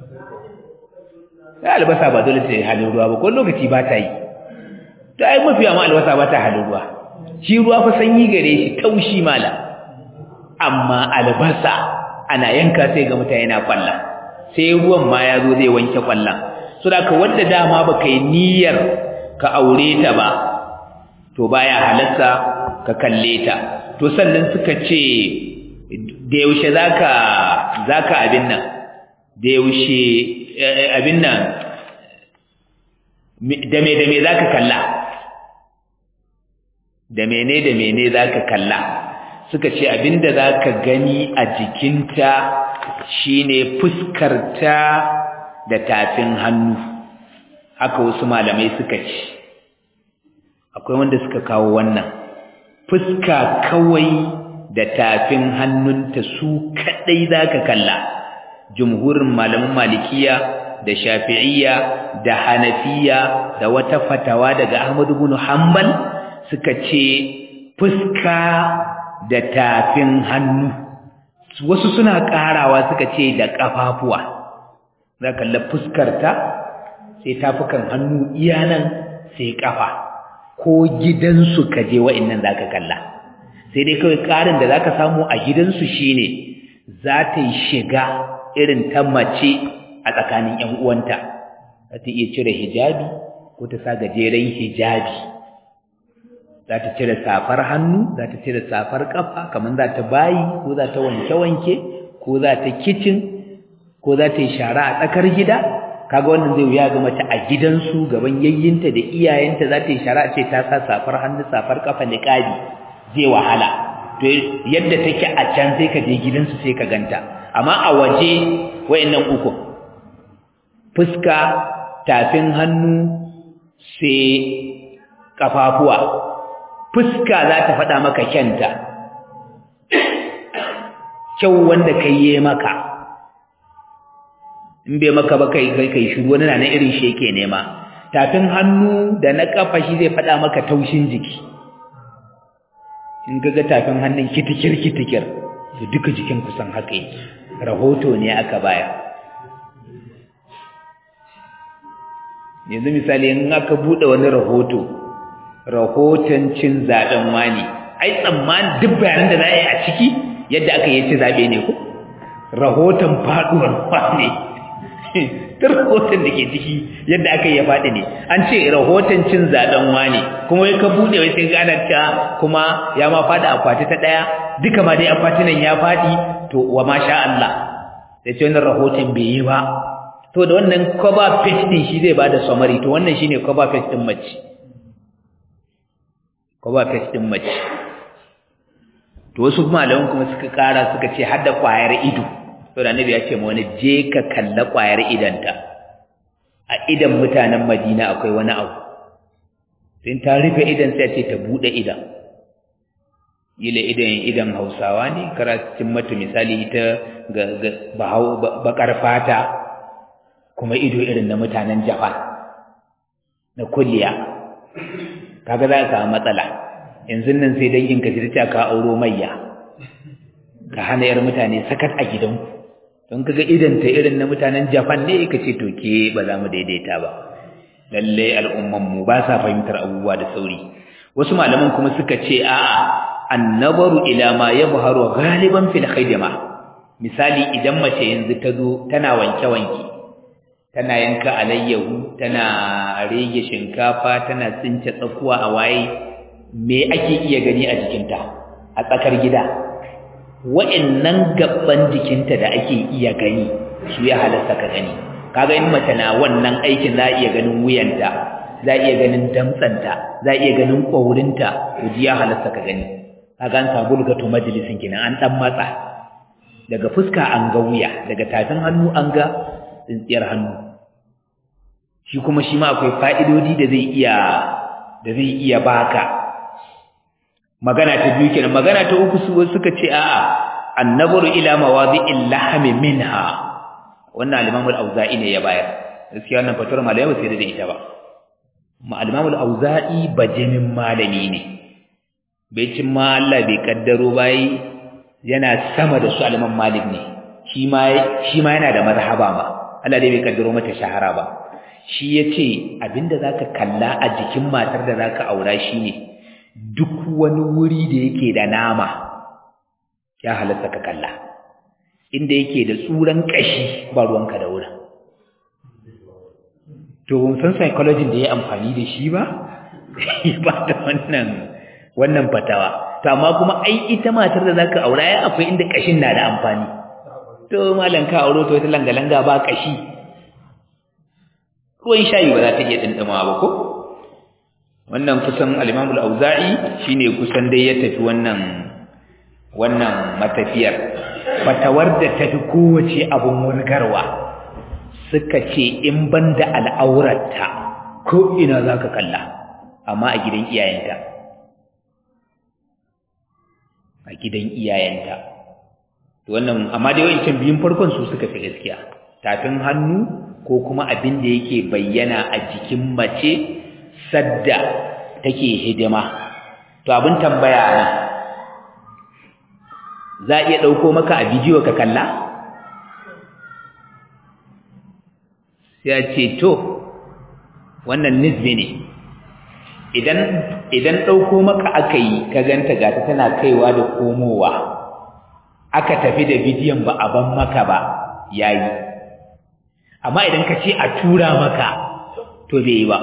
Sai albasa ba dole sai halin ruwa ba, ko lokaci ba ta yi. To ai mafiya ma albasa ba ta halin ruwa. Shi ruwa fa sanyi gare shi, taushi mala. Amma albasa ana yanka sai ga mutane yana kwalla. Sai ruwan ma ya zo zai wanke kwallon. So da ka wanda dama baka yi niyyar ka aure ta ba, to baya halatta ka kalle ta. To sannan suka ce da yaushe zaka zaka abin nan, da yaushe abin nan, da me da me zaka kalla, da mene da mene zaka kalla. Suka ce abinda zaka gani a jikinta shine fuskarta da tafin hannu. Haka wasu malamai suka ce. Akwai wanda suka kawo wannan, fuska kawai da tafin hannunta su kadai zaka kalla. Jumhurin malaman Malikiya da Shafi'iyya da Hanafiya da wata fatawa daga Ahmad ibn Hanbal suka ce fuska da tafin hannu. Wasu suna karawa suka ce da kafafuwa. Za ka kalla fuskarta sai tafukan hannu iya nan sai kafa, ko gidansu ka je wa'annan zaka kalla. Sai dai kawai karin da zaka samu a gidansu shine za ta yi shiga irin ta mace a tsakanin ƴan uwanta. Za ta iya cire hijabi ko ta sa gajeren hijabi. Za ta cire safar hannu, za ta cire safar kafa, kamar za ta bayi ko za ta wanke-wanke ko za ta kitchen ko za ta yi shara a tsakar gida kaga wannan zai wuya ga mace a gidansu gaban yayyinta da iyayenta za ta yi shari'a ce ta sa safar hannu safar kafa niqabi zai wahala to yadda take a can sai ka je gidansu sai ka ganta amma a waje wayannan uku fuska tafin hannu sai kafafuwa fuska za ta faɗa maka kyanta kyau wanda kai yi maka in bai maka ba kai kai kai shiru wani na irin shi yake nema tafin hannu da na kafa shi zai faɗa maka taushin jiki in ga tafin hannun kitikir kitikir to duka jikin kusan haka yake rahoto ne aka baya yanzu misali in aka bude wani rahoto rahoton cin zaben wani ai tsammanin duk bayanan da za a yi a ciki yadda aka yi ci zabe ne ko rahoton faduwar wani ta rahoton da ke ciki yadda aka yi ya faɗi ne an ce rahoton cin zaben wani kuma wai ka buɗe wai sai ana ta kuma ya ma faɗi akwati ta ɗaya duka ma dai akwatinan ya faɗi to wa ma sha Allah da ce wannan rahoton bai yi ba to da wannan cover page din shi zai bada summary to wannan shine cover page din mace cover page din mace to wasu malaman kuma suka kara suka ce hadda kwayar ido to da annabi ya ce mu wani je ka kalla kwayar idanta a idan mutanen Madina akwai wani abu sai ta rufe idan sai ce ta bude idan yile idan idan Hausawa ne karatun mata misali ita ga bakar fata kuma ido irin na mutanen Japan na kulliya kaga za ka matsala yanzu nan sai dangin ka jirta ka auro mayya ka hana yar mutane sakat a gidanku don kaga idan ta irin na mutanen Japan ne kace to ke ba za mu daidaita ba lalle al'umman mu ba sa fahimtar abubuwa da sauri wasu malaman kuma suka ce a'a annabaru ila ma yabharu ghaliban fil khidma misali idan mace yanzu ta zo tana wanke wanke tana yanka alayyahu tana rege shinkafa tana tsince tsakuwa a waye me ake iya gani a jikinta a tsakar gida wa'annan gabban jikinta da ake iya gani su ya halasta ka gani kaga in mace na wannan aikin za iya ganin wuyanta za iya ganin damtsanta za iya ganin kwaurinta to ya halasta ka gani kaga an sabu daga to majalisin kenan an dan matsa daga fuska an ga wuya daga tafin hannu an ga tsintsiyar hannu shi kuma shi ma akwai fa'idodi da zai iya da zai iya baka magana ta biyu kenan magana ta uku su suka ce a'a annabaru ila mawadi'il lahmi minha wannan al-Imam al-Auza'i ne ya bayar gaskiya wannan fatar malami ba sai da ita ba ma al-Imam al-Auza'i bajimin malami ne bai cin ma Allah bai kaddaro bai yana sama da su al-Imam Malik ne shi ma shi ma yana da mazhaba ma Allah dai bai kaddaro mata shahara ba shi yace abinda zaka kalla a jikin matar da zaka aura shine duk wani wuri da yake da nama ya halatta ka kalla inda yake da tsuran kashi ba ruwanka da wurin to mun san psychology da ya amfani da shi ba ba da wannan wannan fatawa to amma kuma ai ita matar da zaka aura ya akwai inda kashin na da amfani to malan ka auro to wata langa-langa ba kashi ruwan shayi ba za ta iya dindima ba ko wannan kusan al-Imam al-Auza'i shine kusan dai ya tafi wannan wannan matafiyar fatawar da tafi kowace abun wurgarwa suka ce in banda al'aurata ko ina zaka kalla amma a gidan iyayenta a gidan iyayenta wannan amma dai wancan biyun farkon su suka fi gaskiya tafin hannu ko kuma abin da yake bayyana a jikin mace sadda take hidima to abin tambaya ne za iya dauko maka a bidiyo ka kalla sai a ce to wannan nisbi ne idan idan dauko maka akai ka ganta gata tana kaiwa da komowa aka tafi da bidiyon ba a ban maka ba yayi amma idan ka ce a tura maka to bai yi ba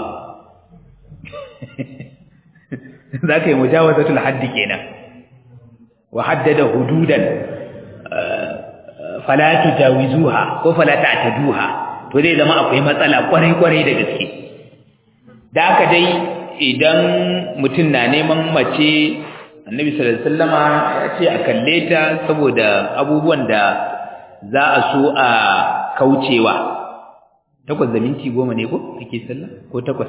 za ka yi mujawazatul haddi kenan wa haddada hududan fala tujawizuha ko fala ta'taduha to zai zama akwai matsala kwarai kwarai da gaske. Da haka dai idan mutum na neman mace, annabi sallallahu alaihi wasallama ya ce a kalle ta saboda abubuwan da za a so a kaucewa. Takwas da minti goma ne ko ake sallah ko takwas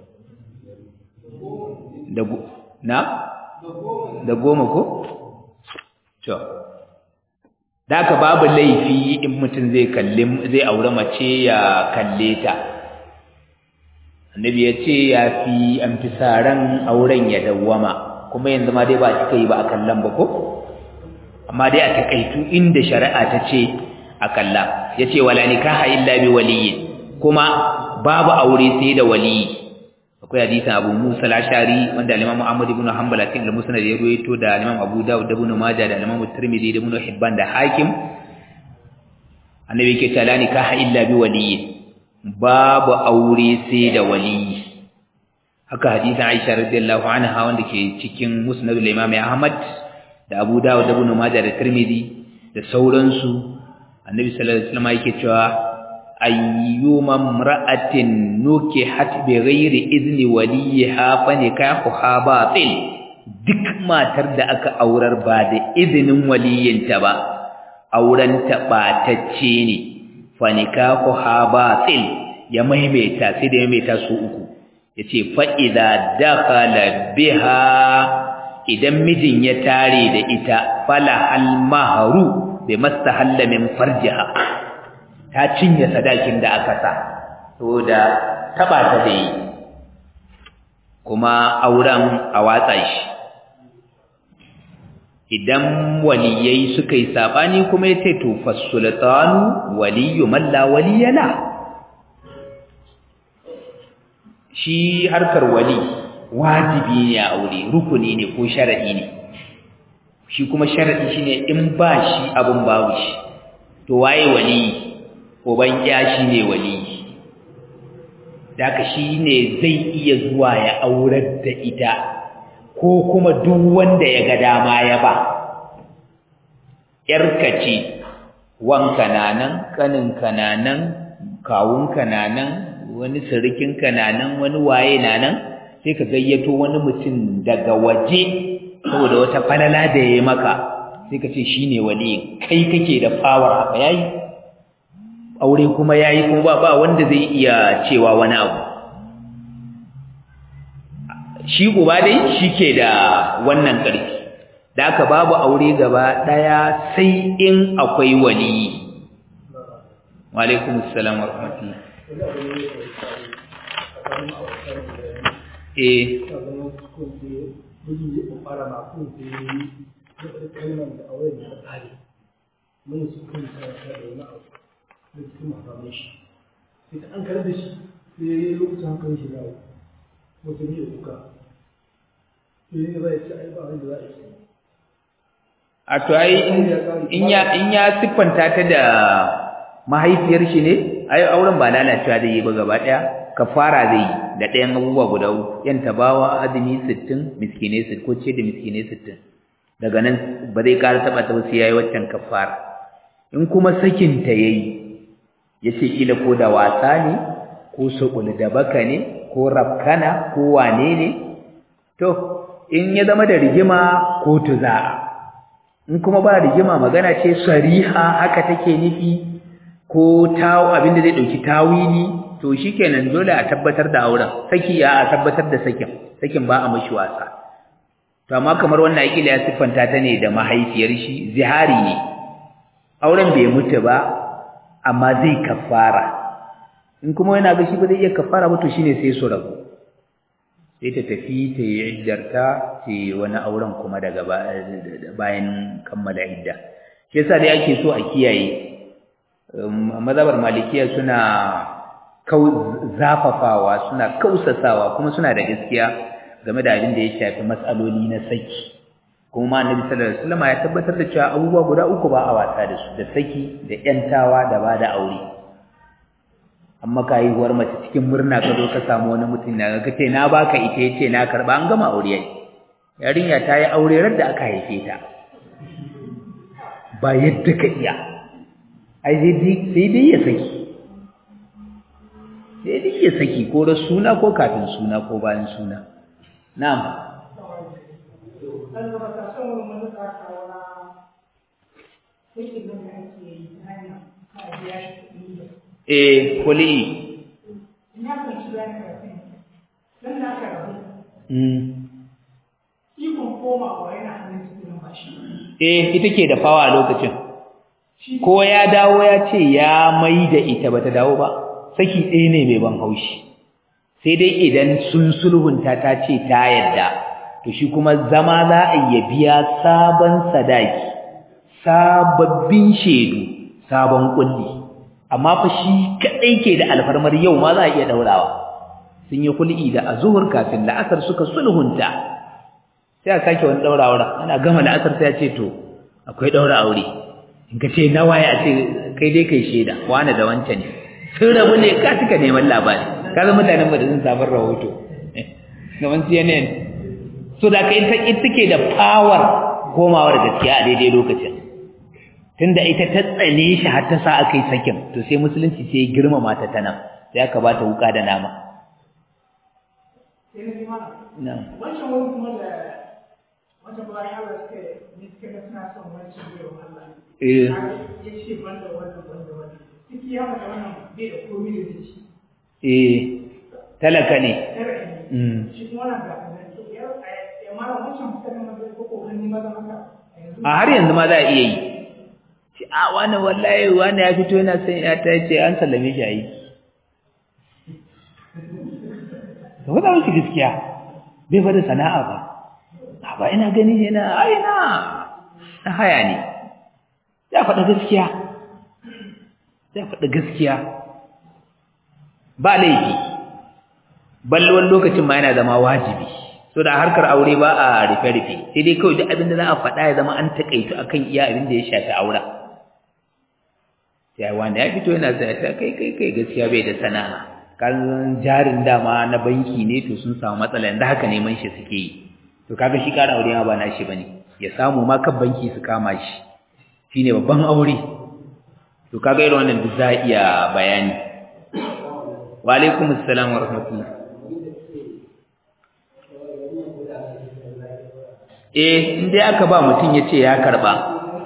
da go na da goma ko to da ka babu laifi in mutum zai kalle zai aure mace ya kalle ta. Annabi ya ce ya fi an fi saran auren ya dawwama, kuma yanzu ma dai ba kika yi ba a kallon ba ko, amma dai a takaitu inda shari'a ta ce a kalla. Yace wala nikaha illa bi waliyyin, kuma babu aure sai da waliyi. Akwai hadisin Abu Musa al-Ash'ari wanda Imam Ahmad ibn Hanbal a cikin al-Musnad ya rawaito, da Imam Abu Dawud da Ibn Majah da Imam Tirmidhi da Ibn Hibban da Hakim. Annabi yake cewa la nikaha illa bi waliyyin, babu aure sai da waliyi. Haka hadisin Aisha radiyallahu anha wanda ke cikin Musnad al-Imam Ahmad da Abu Dawud da Ibn Majah da Tirmidhi da sauransu. Annabi sallallahu alaihi wasallam yake cewa ayyuma imra'atin nukihat bighairi izni waliha fa nikahuha batil. Duk matar da aka aurar ba da izinin waliyinta ba, auren ta batacce ne. Fa nikahuha batil, ya maimaita sai da ya maimaita su uku. Yace fa idza dakhala biha, idan mijin ya tare da ita, fala al mahru bi mastahalla min farjiha, ta cinye sadakin da aka sa saboda taba ta da yi, kuma auren a watsa shi. Idan waliyai suka yi sabani kuma yace to fasultanu waliyyu man la waliyala, shi harkar wali wajibi ne a aure, rukuni ne ko sharadi ne. Shi kuma sharadi shine in ba shi abun babu shi, to waye wali? Uban ya shine wali. Daka shine zai iya zuwa ya aurar da ita, ko kuma duk wanda ya ga dama ya ba. Yarka ce, wanka nanan, kaninka nanan, kawunka nanan, wani sirikinka nanan, wani waye nanan, sai ka gayyato wani mutum daga waje saboda wata falala da yayi maka, sai ka ce shine wali, kai kake da power haka yayi. Aure kuma yayi, kuma ba ba wanda zai iya cewa wani abu. Shi uba dai shike da wannan ƙarfi. Da aka babu aure gaba daya sai in akwai wali. Wa alaikum assalam wa rahmatullah. Eh da cikin makamun shi sai ta an karar da shi sai lokacin hankalin shi yawo wata ne da kuka sai ne zai ci ai ba wanda za a yi. A to ai in ya in ya siffanta ta da mahaifiyar shi ne, ai auren ba lalacewa zai yi ba gaba daya, kafara zai yi da ɗayan abubuwa guda uku, yan tabawa azumi sittin, miskine sittin, ko ce da miskine sittin. Daga nan ba zai ƙara taɓa ta ba sai yayi waccan kafara. In kuma sakin ta yayi, yace kila ko da wasa ne, ko sukul da baka ne, ko rafkana, ko wane ne, to in ya zama da rigima ko tuza. In kuma ba rigima, magana ce sariha haka take nufi, ko tawo abinda zai dauki tawili, to shikenan dole a tabbatar da auren. Saki ya a tabbatar da sakin, sakin ba a mashi wasa. To amma kamar wannan akila ya siffanta ta ne da mahaifiyar shi, zihari ne. Auren bai mutu ba, amma zai kafara. In kuma yana ga shi ba zai iya kafara ba, to shine sai su rabu. Sai ta tafi ta yi iddarta, ta yi wani auren kuma daga bayan kammala idda. Shi yasa dai ake so a kiyaye. Mazhabar Malikiya suna zafafawa, suna kausasawa, kuma suna da gaskiya game da abin da ya shafi matsaloli na saki. Kuma Annabi sallallahu alaihi wasallam ya tabbatar da cewa abubuwa guda uku ba a wasa da su, da saki, da yantawa, da bada aure. Amma ka yi war mace cikin murna ka zo ka samu wani mutum na ka ce na baka ita, yace na karba, an gama aure yayi. Yarinya ta yi aure ran da aka haife ta. Ba yadda ka iya. Ai sai dai sai dai ya saki. iya saki ko da suna ko kafin suna ko bayan suna. Na'am. Eh, kuli. Mm. Eh, ita ke da fawa a lokacin. Ko ya dawo ya ce ya mai da ita bata dawo ba, saki ɗaya ne mai ban haushi. Sai dai idan sun sulhunta ta ce ta yadda, to shi kuma zama za a iya biya sabon sadaki, sababbin shaidu, sabon kulli. Amma fa shi kadai ke da alfarmar yau ma za a iya daurawa. Sun yi kulli da azhur kafin la'asar suka sulhunta. Sai a sake wani daura aure. Ana gama la'asar sai ya ce to akwai daura aure. In ka ce nawa ya ce kai dai kai shaida, wani da wancan ne. Sun rabu ne ka tuka neman labari. Kaga mutanen mu da sun samu rahoto. Gaban C N N. So da kai ta ita take da power komawar gaskiya a daidai lokacin. Tunda ita ta tsane shi har ta sa aka yi sakin, to sai musulunci sai ya girmama ta tana, sai aka ba ta wuka da nama. Na. Wancan wani kuma da wata bayan Allah suka ne suka ga suna son wancan bai wa Allah. Eh. Ya ce banda wannan banda wannan. Ciki ya mata wannan bai da komai da shi. Eh. Talaka ne. Talaka ne. Mm. Shi kuma wannan ga nan to ya ya mara wancan suka ga maza ko kokarin maza haka. A har yanzu ma za a iya yi. Ci a wani wallahi wani ya fito yana son ya ta ce an sallame shi aiki. To wanda wuce gaskiya bai fada sana'a ba. Ba ina gani yana ai na na haya ne. Ya faɗa gaskiya. Ya faɗa gaskiya. Ba laifi. Ballon lokacin ma yana zama wajibi. So da harkar aure ba a rufe rufe. Sai dai kawai duk abin da za a faɗa ya zama an takaitu akan iya abin da ya shafi aura. Sai wanda ya fito yana zai ta kai kai kai gaskiya bai da sana'a. Kan jarin dama na banki ne to sun samu matsala yanda haka neman shi suke yi. To kaga shi ƙara aure ma ba na shi bane. Ya samu ma kan banki su kama shi. Shine babban aure. To kaga irin wannan duk za a iya bayani. Wa alaikumus salam wa rahmatullah. Eh, in dai aka ba mutum ya ce ya karba.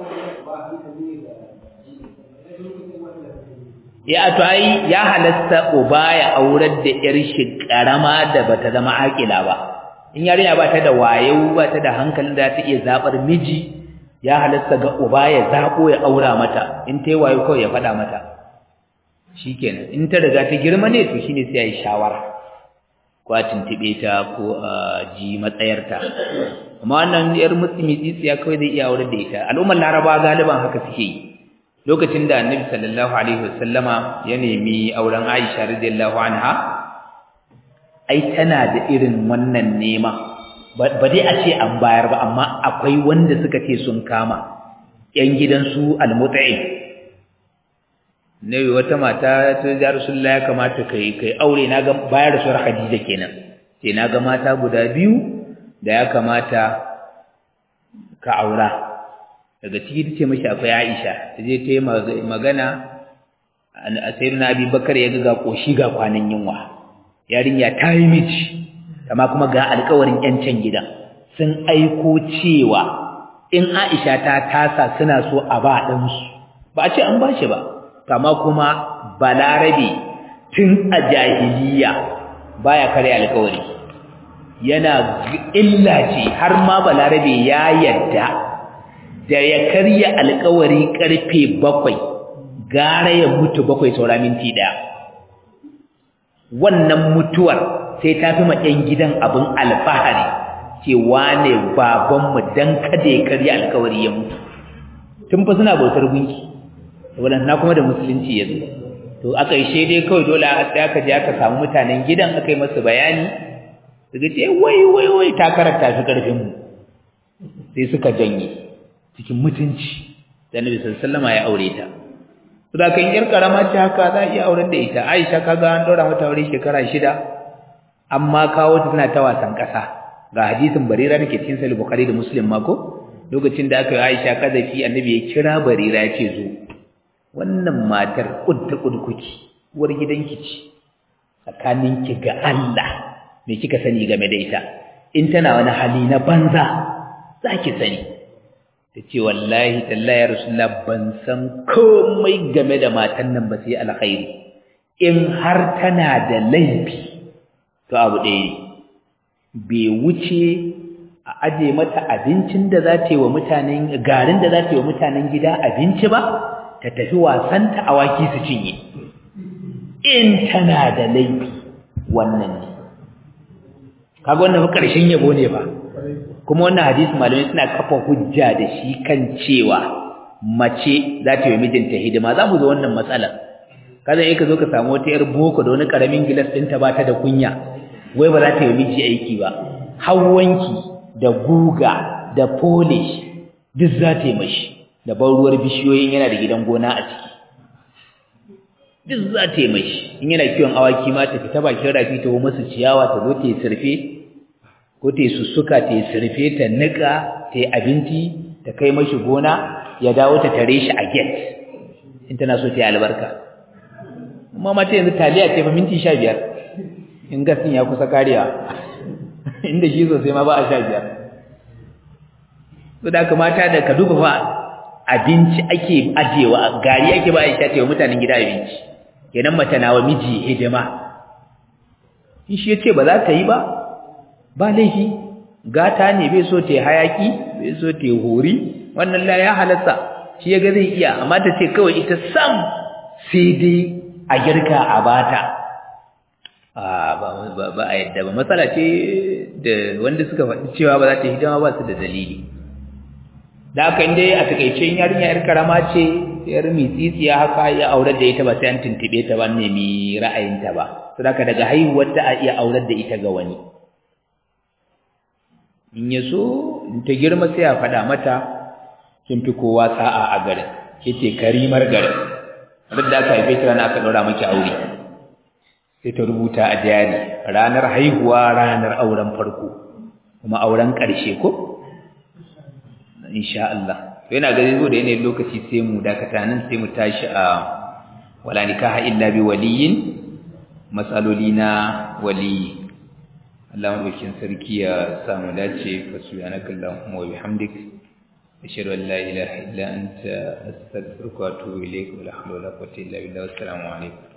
Ya to ai ya halasta uba ya aurar da yar shi karama da bata zama akila ba. In yarinya ba ta da wayo ba ta da hankalin da ta iya zabar miji, ya halasta ga uba ya zabo ya aura mata. In tai wayo kawai ya fada mata. Shikenan. In ta riga ta girma ne to shine sai ai shawara. Ko a tuntube ta ko a ji matsayarta. Amma wannan yar musulmi tsiya kawai zai iya aure da ita. Al'ummar Laraba galiban haka suke yi. Lokacin da Annabi sallallahu alaihi wasallama ya nemi auren Aisha radiyallahu anha, ai tana da irin wannan nema. Ba dai a ce an bayar ba, amma akwai wanda suka ce sun kama yan gidansu al-Mut'im. Nabi wata mata ta ja Rasulullahi ya kamata kai kai aure na ga bayar da surar Khadija kenan. Sai na ga mata guda biyu da ya kamata ka aura. Daga ciki tace mishi akwai Aisha, taje ta yi magana a sayyidina Abi Bakar ya ga koshi ga kwanan yunwa. Yarinya ta yi miji, amma kuma ga alƙawarin ƴancin gidan. Sun aiko cewa in Aisha ta tasa suna so a ba dan su. Ba a ce an ba shi ba. Kama kuma balarabe tun a jahiliya baya kare alƙawari. Yana illa ce har ma balarabe ya yadda da ya karya alƙawari karfe bakwai gara ya mutu bakwai saura minti daya. Wannan mutuwar sai ta fi ma ɗan gidan abin alfahari cewa ne babanmu dan kada ya karya alƙawari ya mutu. Tun fa suna bautar gunki. Wannan na kuma da musulunci ya zo. To aka yi shede kawai dole sai aka je aka samu mutanen gidan aka yi masa bayani. Suka ce wai wai wai ta karanta shi karfin mu. Sai suka janye cikin mutunci. Da Annabi sallallahu alaihi wasallam ya aure ta. To da kan yar karama ce haka za a iya auren da ita. Aisha kaga an dora mata aure shekara shida. Amma kawo ta tana ta wasan kasa. Ga hadisin Barira da ke cikin Sahih Bukhari da Muslim ma ko lokacin da aka yi Aisha kazafi Annabi ya kira Barira ya ce zo. Wannan matar kudda kudkuki uwar gidanki ce tsakaninki ga Allah me kika sani game da ita in tana wani hali na banza zaki sani tace wallahi tallahi ya rasulullah ban san komai game da matan nan ba sai alkhairi in har tana da laifi to abu ɗaya bai wuce a aje mata abincin da za ta yi wa mutanen garin da za ta yi wa mutanen gida abinci ba ta tafi wasanta awaki su cinye in tana da laifi wannan ne kaga wannan karshen yabo ne ba kuma wannan hadisi malamai suna kafa hujja da shi kan cewa mace za ta yi mijinta hidima za mu zo wannan matsalar kaza yake ka zo ka samu wata yar boko da wani karamin gilas ɗinta ba ta da kunya wai ba za ta yi miji aiki ba hawanki da guga da polish duk za ta yi mashi da ban ruwar bishiyoyin yana da gidan gona a ciki duk za ta yi mashi in yana kiwon awaki ma ta fita bakin rafi ta masu ciyawa ta zo ta yi surfe ko ta yi sussuka ta yi surfe ta niƙa ta yi abinci ta kai mashi gona ya dawo ta tare shi a gate in tana so ta yi albarka amma mace yanzu taliya ce fa minti sha biyar in gasin ya kusa kariya inda shi sosai ma ba a sha biyar so da kamata da ka duba fa abinci ake ajewa gari ake ba Aisha ta yi mutanen gida abinci kenan mace na wa miji hidima in shi yace ba za ta yi ba ba laifi gata ne bai so ta yi hayaki bai so ta yi hori wannan la ya halatta shi yaga zai iya amma ta ce kawai ita sam sai dai a girka a bata ba ba a yadda ba matsala ce da wanda suka faɗi cewa ba za ta hidima ba su da dalili da haka inda a takaice yarinya yar karama ce yar mitsitsiya haka ya aurar da ita ba sai an tuntube ta ba nemi ra'ayinta ba saboda daga haihuwar ta a iya aurar da ita ga wani in ya so in ta girma sai a faɗa mata kin fi kowa sa'a a garin kike karimar garin duk da aka haife ta rana aka ɗaura miki aure sai ta rubuta a diary ranar haihuwa ranar auren farko kuma auren ƙarshe ko insha Allah to yana gari zo da yanayin lokaci sai mu dakata nan sai mu tashi a wala nikaha illa bi waliyin masaloli na wali Allah madaukin sarki ya samu dace fa subhanaka allahumma wa bihamdik ashhadu an la ilaha illa anta astaghfiruka wa atubu ilayk wa la hawla wa la quwwata illa billah. Assalamu alaikum.